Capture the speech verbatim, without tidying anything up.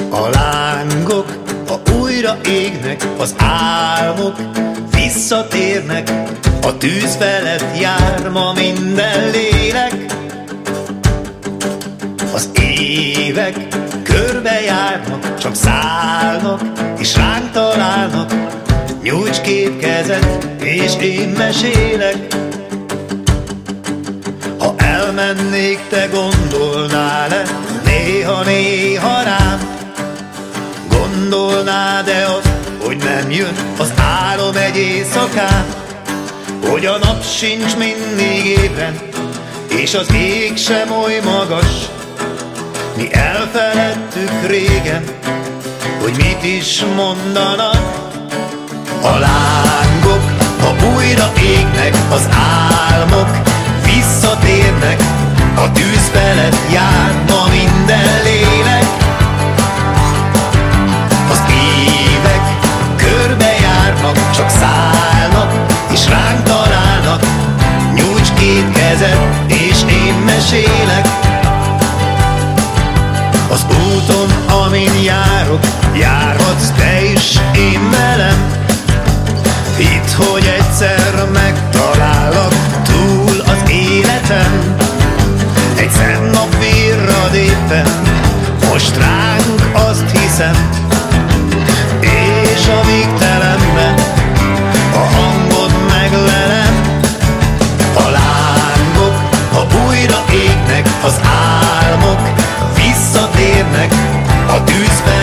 A lángok, ha újra égnek, az álmok visszatérnek, a tűz felett jár ma minden lélek. Az évek körbejárnak, csak szállnak, és ránk találnak. Nyújts két kezed, és én mesélek. Ha elmennék, te gondolnál-e néha-néha rám? Gondolnád-e azt, hogy nem jön az álom egy éjszakán? Hogy a nap sincs mindig ébren, és az ég sem oly magas. Mi elfeledtük régen, hogy mit is mondanak. A lángok, ha újra égnek, az álmok visszatérnek, a tűz felett jár ma minden lélek. Az évek körbejárnak, csak szállnak, és ránk találnak. Nyújts két kezed, és én mesélek. Az úton, amin járok, járhatsz te is én velem. Hidd, hogy egyszer megtalállak túl az életen. Egy szebb nap virrad éppen, most ránk, azt hiszem. És a végtelenben a hangod meglelem. A lángok, ha újra égnek, az álmok visszatérnek, a tűzben